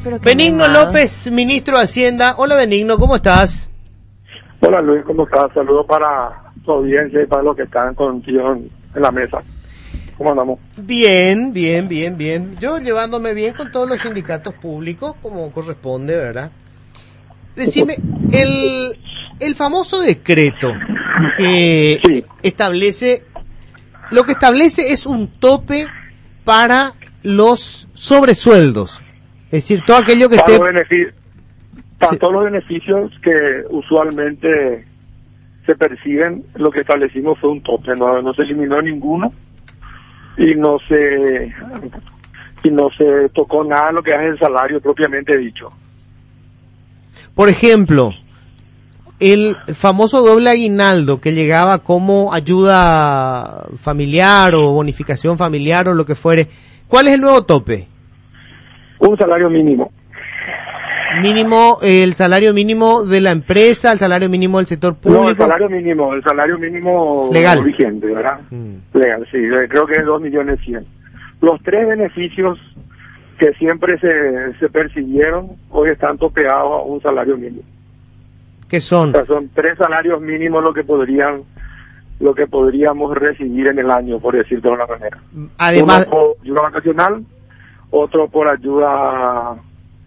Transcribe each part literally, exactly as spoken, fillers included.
pero Benigno animado. López, ministro de Hacienda. Hola Benigno, ¿cómo estás? Hola Luis, ¿cómo estás? Saludos para tu audiencia y para los que están contigo en, en la mesa. ¿Cómo andamos? Bien, bien, bien, bien. Yo llevándome bien con todos los sindicatos públicos, como corresponde, ¿verdad? Decime, el, el famoso decreto que Sí. establece, lo que establece es un tope para los sobresueldos. Es decir, todo aquello que Para, esté... los beneficios, para todos los beneficios que usualmente se perciben, lo que establecimos fue un tope, no, no se eliminó ninguno y no se y no se tocó nada de lo que es el salario propiamente dicho. Por ejemplo, el famoso doble aguinaldo que llegaba como ayuda familiar o bonificación familiar o lo que fuere, ¿cuál es el nuevo tope? Un salario mínimo. Mínimo, eh, el salario mínimo de la empresa, el salario mínimo del sector público. No, el salario mínimo, el salario mínimo Legal. vigente, ¿verdad? Mm. Legal, sí, creo que es dos millones cien. Los tres beneficios que siempre se, se percibieron hoy están topeados a un salario mínimo. ¿Qué son? O sea, son tres salarios mínimos lo que podrían lo que podríamos recibir en el año, por decirlo de una manera. Además, Uno por ayuda vacacional, otro por ayuda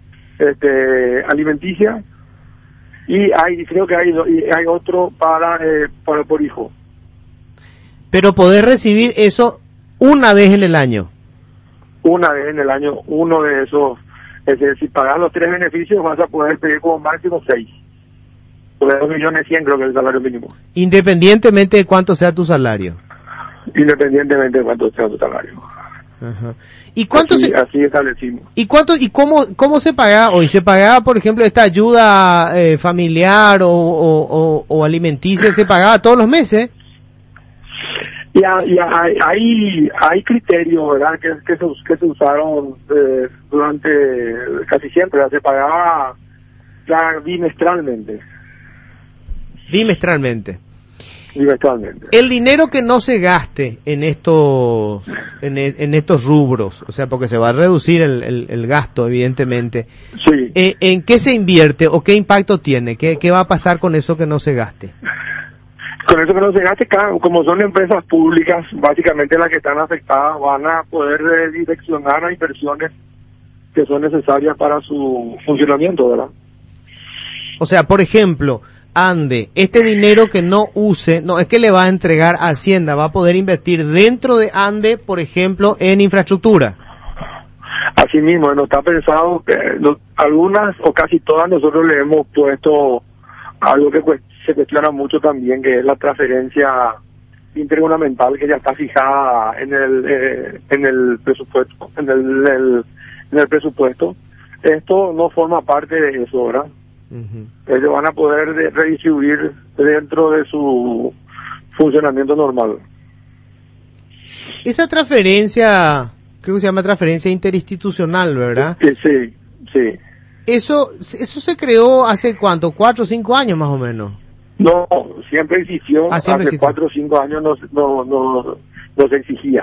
este, alimenticia y hay creo que hay y hay otro para eh, para por hijo. pero poder recibir eso una vez en el año. Una vez en el año, uno de esos, es decir, si pagas los tres beneficios vas a poder pedir como máximo seis. Por dos millones cien creo que es el salario mínimo. Independientemente de cuánto sea tu salario. Independientemente de cuánto sea tu salario. Ajá. ¿Y cuánto así, se, así establecimos. y cuánto y cómo cómo se pagaba hoy? ¿Se pagaba, por ejemplo, esta ayuda eh, familiar o, o, o, o alimenticia? ¿Se pagaba todos los meses? Y, a- y a- hay, hay hay criterios, ¿verdad? Que, que, se, us- que se usaron eh, durante casi siempre. ¿verdad? Se pagaba ya bimestralmente. Bimestralmente. Bimestralmente. El dinero que no se gaste en estos en, e- en estos rubros, o sea, porque se va a reducir el, el, el gasto, evidentemente, Sí. eh, ¿en qué se invierte o qué impacto tiene? ¿Qué, qué va a pasar con eso que no se gaste? Con eso que no se gaste, cada- como son empresas públicas, básicamente las que están afectadas van a poder eh, direccionar a inversiones que son necesarias para su funcionamiento, ¿verdad? O sea, por ejemplo, Ande, este dinero que no use, no es que le va a entregar a Hacienda, va a poder invertir dentro de Ande, por ejemplo, en infraestructura. Asimismo, no está pensado que no- algunas o casi todas nosotros le hemos puesto algo que cuest- se cuestiona mucho también, que es la transferencia intergubernamental que ya está fijada en el eh, en el presupuesto, en el, el- en el presupuesto. Esto no forma parte de eso, ¿verdad? Uh-huh. Ellos van a poder de- redistribuir dentro de su funcionamiento normal. Esa transferencia, creo que se llama transferencia interinstitucional, ¿verdad? Sí, sí, sí. Eso, eso se creó hace cuánto, cuatro o cinco años más o menos. No, siempre existió, Ah, siempre hace existió. cuatro o cinco años no, no, no, no se exigía.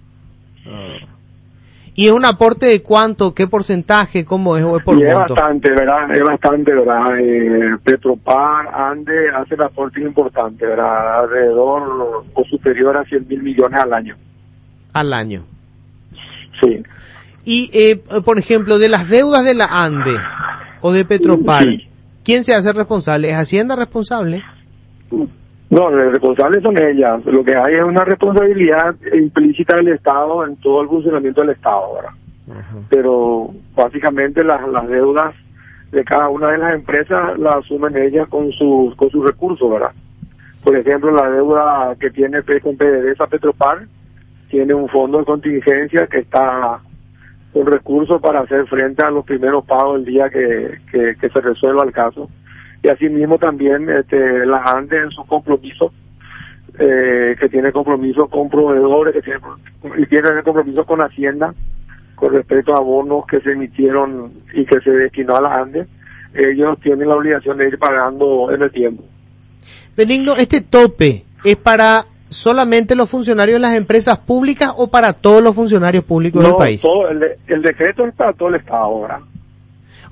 ¿Y es un aporte de cuánto, qué porcentaje, cómo es o es por Y es monto? bastante, ¿verdad? Es bastante, ¿verdad? Eh, Petropar, Ande, hace un aporte importante, ¿verdad? Alrededor o superior a cien mil millones al año. Al año. Sí. Y, eh, por ejemplo, de las deudas de la Ande o de Petropar, Sí. ¿quién se hace responsable? ¿Es Hacienda responsable? No, los responsables son ellas. Lo que hay es una responsabilidad implícita del Estado en todo el funcionamiento del Estado, ¿verdad? Ajá. Pero básicamente las, las deudas de cada una de las empresas las asumen ellas con sus con sus recursos, ¿verdad? Por ejemplo, la deuda que tiene P- con PDVSA Petropar tiene un fondo de contingencia que está con recursos para hacer frente a los primeros pagos el día que, que, que se resuelva el caso. Y asimismo también este, la ANDE en sus compromisos, eh, que tiene compromisos con proveedores, que tiene, y tiene compromisos con Hacienda, con respecto a bonos que se emitieron y que se destinó a la ANDE, ellos tienen la obligación de ir pagando en el tiempo. Benigno, ¿este tope es para solamente los funcionarios de las empresas públicas o para todos los funcionarios públicos No, del país? todo, el, de- el decreto es para todo el Estado ahora.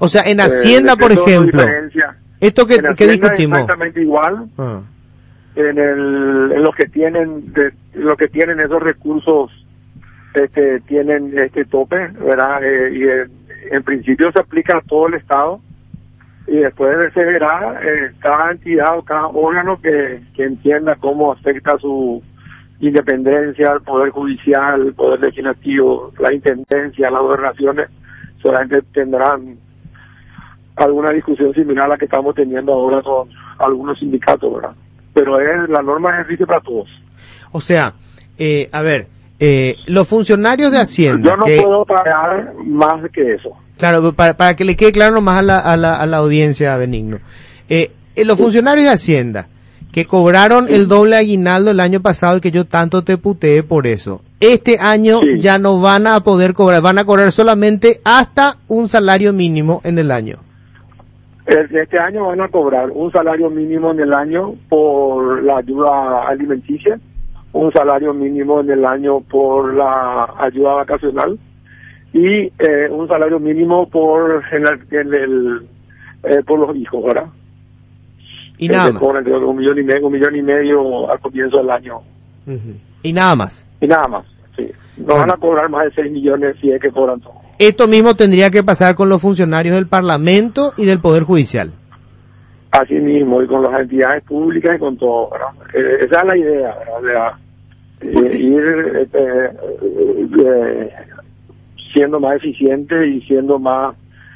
O sea, en Hacienda, eh, por ejemplo, esto que, que discutimos. Exactamente igual. Ah. En, el, en los que tienen, de, los que tienen esos recursos, este, tienen este tope, ¿verdad? Eh, y en, en principio se aplica a todo el Estado. Y después se verá eh, cada entidad o cada órgano que, que entienda cómo afecta su independencia, el Poder Judicial, el Poder Legislativo, la Intendencia, las gobernaciones, solamente tendrán alguna discusión similar a la que estamos teniendo ahora con algunos sindicatos, ¿verdad? Pero es la norma es ejercicio para todos. O sea, eh, a ver, eh, los funcionarios de Hacienda... Yo no que... puedo pagar más que eso. Claro, para, para que le quede claro nomás a la, a la, a la audiencia, Benigno. Eh, eh, los funcionarios de Hacienda que cobraron el doble aguinaldo el año pasado y que yo tanto te puteé por eso, este año sí. ya no van a poder cobrar, van a cobrar solamente hasta un salario mínimo en el año. Este año van a cobrar un salario mínimo en el año por la ayuda alimenticia, un salario mínimo en el año por la ayuda vacacional, y eh, un salario mínimo por en el, en el eh, por los hijos, ¿verdad? Y nada eh, más. Cobran un millón y medio, un millón y medio al comienzo del año. Uh-huh. Y nada más. Y nada más, sí. No uh-huh. van a cobrar más de seis millones si es que cobran todo. Esto mismo tendría que pasar con los funcionarios del Parlamento y del Poder Judicial. Así mismo, y con las entidades públicas y con todo, ¿verdad? Eh, esa es la idea, ¿verdad? De, eh, ir eh, eh, siendo más eficiente y siendo más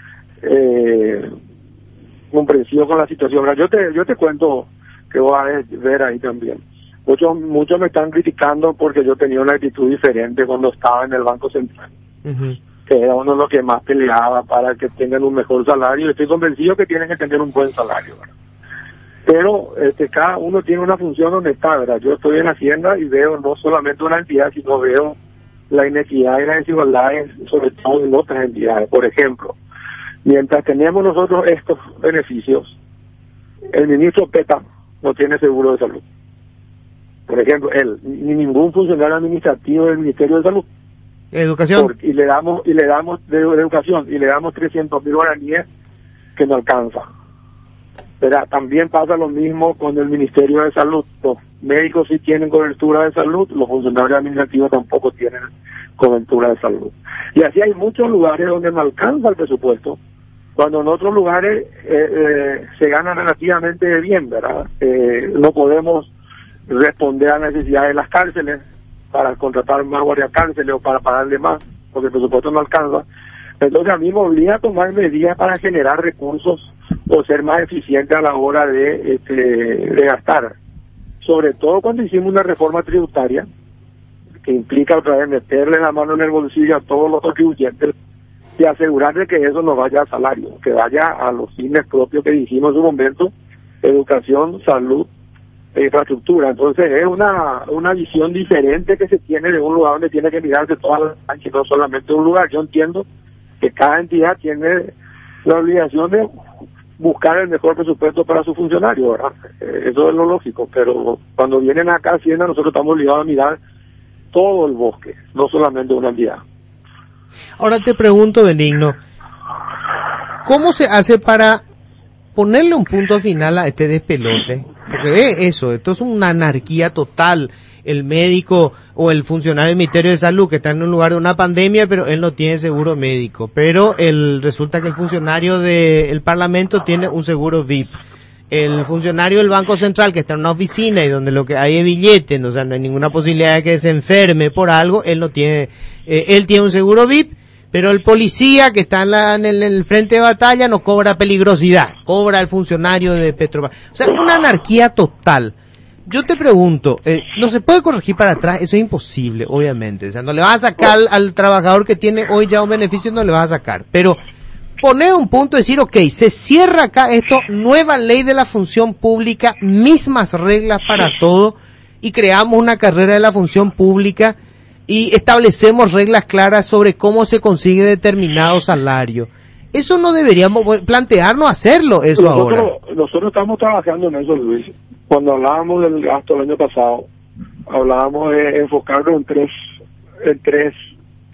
eh, comprensivo con la situación. Yo te yo te cuento que voy a ver ahí también. Muchos muchos me están criticando porque yo tenía una actitud diferente cuando estaba en el Banco Central, uh-huh. que era uno de los que más peleaba para que tengan un mejor salario. Estoy convencido que tienen que tener un buen salario, ¿verdad? Pero este, cada uno tiene una función donde está, ¿verdad? Yo estoy en Hacienda y veo no solamente una entidad, sino veo la inequidad y las desigualdades, sobre todo en otras entidades. Por ejemplo, mientras tenemos nosotros estos beneficios, el ministro Peta no tiene seguro de salud. Por ejemplo, él, ni ningún funcionario administrativo del Ministerio de Salud. Educación. Por, y le damos, y le damos de, de educación, y le damos trescientos mil guaraníes que no alcanza. Pero también pasa lo mismo con el Ministerio de Salud. Los médicos sí tienen cobertura de salud, los funcionarios administrativos tampoco tienen cobertura de salud. Y así hay muchos lugares donde no alcanza el presupuesto, cuando en otros lugares eh, eh, se gana relativamente bien, ¿verdad? Eh, no podemos responder a las necesidades de las cárceles para contratar más guardias cárceles o para pagarle más, porque el presupuesto no alcanza. Entonces a mí me obliga a tomar medidas para generar recursos o ser más eficiente a la hora de, este, de gastar. Sobre todo cuando hicimos una reforma tributaria, que implica otra vez meterle la mano en el bolsillo a todos los contribuyentes y asegurarle que eso no vaya a salario, que vaya a los fines propios que dijimos en su momento, educación, salud e infraestructura. Entonces es una una visión diferente que se tiene de un lugar donde tiene que mirarse todas las canchas, no solamente un lugar. Yo entiendo que cada entidad tiene la obligación de buscar el mejor presupuesto para su funcionario, ¿verdad? Eso es lo lógico, pero cuando vienen acá a Hacienda nosotros estamos obligados a mirar todo el bosque, no solamente una entidad. Ahora te pregunto, Benigno, ¿cómo se hace para ponerle un punto final a este despelote? Porque es eso, esto es una anarquía total. El médico o el funcionario del Ministerio de Salud que está en un lugar de una pandemia, pero él no tiene seguro médico. Pero el resulta que el funcionario del Parlamento tiene un seguro V I P. El funcionario del Banco Central que está en una oficina y donde lo que hay es billete, o sea, no hay ninguna posibilidad de que se enferme por algo, él no tiene, eh, él tiene un seguro V I P, pero el policía que está en, la, en, el, en el frente de batalla no cobra peligrosidad, cobra el funcionario de Petrobras. O sea, una anarquía total. Yo te pregunto, eh, ¿no se puede corregir para atrás? Eso es imposible, obviamente. O sea, no le vas a sacar al, al trabajador que tiene hoy ya un beneficio, no le vas a sacar. Pero poner un punto, decir, ok, se cierra acá esto, nueva ley de la función pública, mismas reglas para todo, y creamos una carrera de la función pública y establecemos reglas claras sobre cómo se consigue determinado salario. Eso no deberíamos plantearnos hacerlo, eso nosotros, ahora. Nosotros estamos trabajando en eso, Luis. Cuando hablábamos del gasto el año pasado, hablábamos de enfocarlo en tres, en tres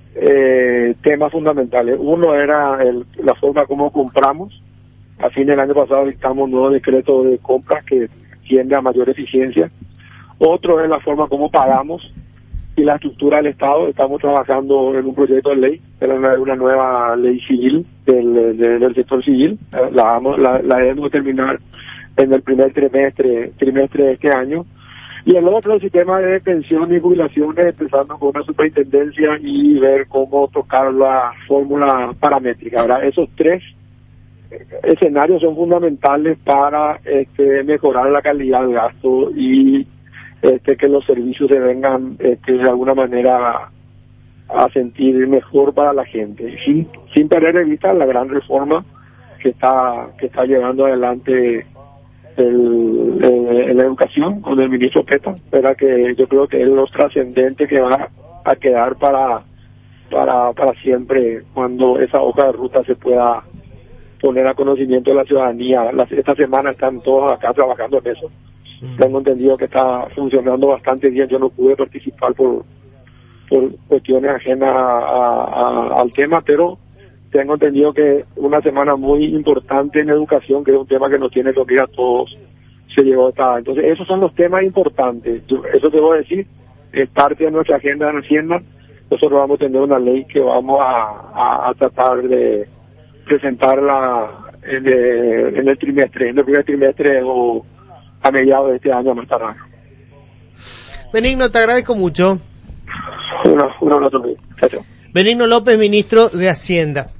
eh, temas fundamentales. Uno era el, la forma como compramos. A fin del año pasado dictamos un nuevo decreto de compras que tiende a mayor eficiencia. Otro es la forma como pagamos y la estructura del Estado. Estamos trabajando en un proyecto de ley, era una, una nueva ley civil del, del, del sector civil. La, vamos, la, la debemos terminar en el primer trimestre, trimestre de este año. Y el otro, el sistema de pensión y jubilaciones, empezando con una superintendencia y ver cómo tocar la fórmula paramétrica. Ahora, esos tres escenarios son fundamentales para este, mejorar la calidad del gasto y este, que los servicios se vengan este, de alguna manera a sentir mejor para la gente, sin, sin perder de vista la gran reforma que está que está llevando adelante el, el, la educación con el ministro Peta, ¿verdad? Que yo creo que es lo trascendente que va a quedar para para para siempre cuando esa hoja de ruta se pueda poner a conocimiento de la ciudadanía. Las, esta semana están todos acá trabajando en eso. Mm. Tengo entendido que está funcionando bastante bien. Yo no pude participar por por cuestiones ajenas a, a, a, al tema, pero tengo entendido que una semana muy importante en educación, que es un tema que nos tiene que unir a todos, se llegó a estar. Entonces, esos son los temas importantes. Yo, eso debo decir, es parte de nuestra agenda en Hacienda. Nosotros vamos a tener una ley que vamos a, a, a tratar de presentarla en el, en el trimestre, en el primer trimestre o a mediados de este año más tarde. Benigno, te agradezco mucho. Un abrazo. Benigno López, ministro de Hacienda.